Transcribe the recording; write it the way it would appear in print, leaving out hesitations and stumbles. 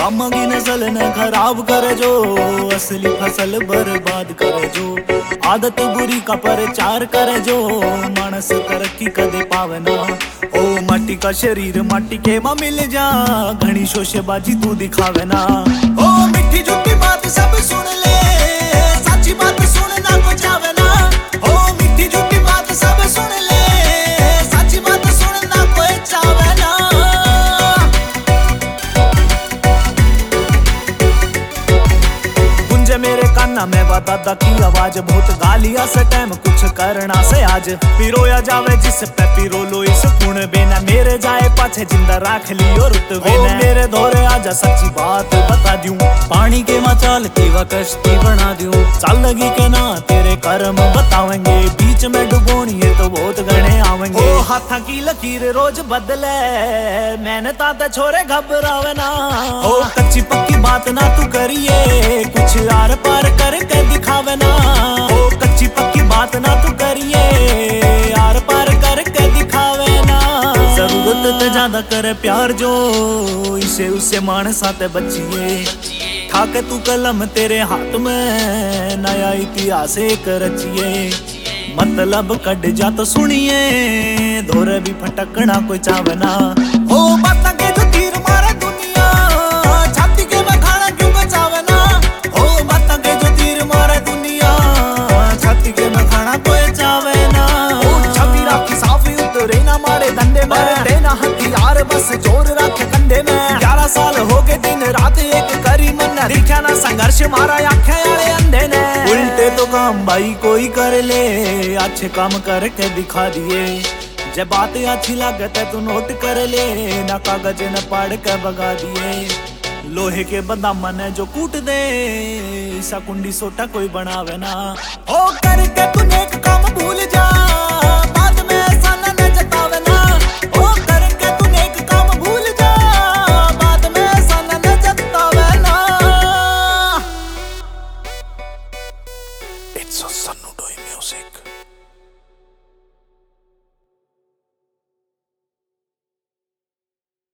मामा की नस्ल ने खराब करे जो, असली फसल बर्बाद करे जो। आदत बुरी का प्रचार करे जो, मानस तरक्की कदे पावे ना। ओ माटी का शरीर माटी के मां मिल जा, घनी शोशेबाजी तू दिखावे ना। ओ मिठी झूठी बात सब सुन ले, सच्ची बात सुन ना को जावे ना। ओ मिठी झूठी बात सब सुन ले, सच्ची बात सुन ना कोई चावे ना। गुंजे मेरे काना में वा दादा की आवाज, बहुत गालिया से टाइम कुछ करना से आज। पिरोया जावे जिस पे पिरो लो इस कुण बेना, मेरे जाए पाछे जिंदा राख लियो रुतबे ने। मेरे धोरे आजा सच्ची बात बता दूं, पानी के मचाल की वा कश्ती बना दूं। चल लगी के ना तेरे कर्म बतावेंगे, बीच में डुबोनी है तो बहुत गणे आवेंगे। ओ हाथा की लकीर रोज बदले, मैंने ताता छोरे घबरावे ना। ओ कच्ची पक्की बात ना तू करिए, कुछ आर पार करके दिखावे ना। ओ कच्ची पक्की बात ना तू करिए, आर पार करके दिखावे ना। जरूरत ते ज्यादा करे प्यार जो, इसे उसे मानसा ते बचिए। ठाके तू कलम तेरे हाथ में, नया इतिहास एक रचिए। मतलब कट जा तो सुनिए, धोरे भी फटकना कोई चावे ना। ओ बाता के जो तीर मारे दुनिया, छाती के में खाना क्यों बचावे ना। ओ बाता के जो तीर मारे दुनिया, छाती के में खाना कोई चावे ना। ओ छवि राखी साफी उतरे ना मारे धंधे में, देना हथियार बस जोर रखे कंधे में। 11 साल हो गए दिन रात एक करी मन, दिखा ना संघर्ष मारा आंखें वाले अंधे ने। उल्टे तो काम भाई कोई कर ले, अच्छे काम करके दिखा दिए। जब बातें अच्छी लागत है तू नोट कर ले, ना कागज न पढ़ के भगा दिए। लोहे के बदाम ने जो कूट दे, ईसा कुंडी सोटा कोई बनावे ना। ओ करके तू नेक काम भूल जा, बाद में ऐसा न जतावे ना। ओ करके तू नेक काम भूल जा, बाद में ऐसा न जतावे ना। It's a Sannu Doi music.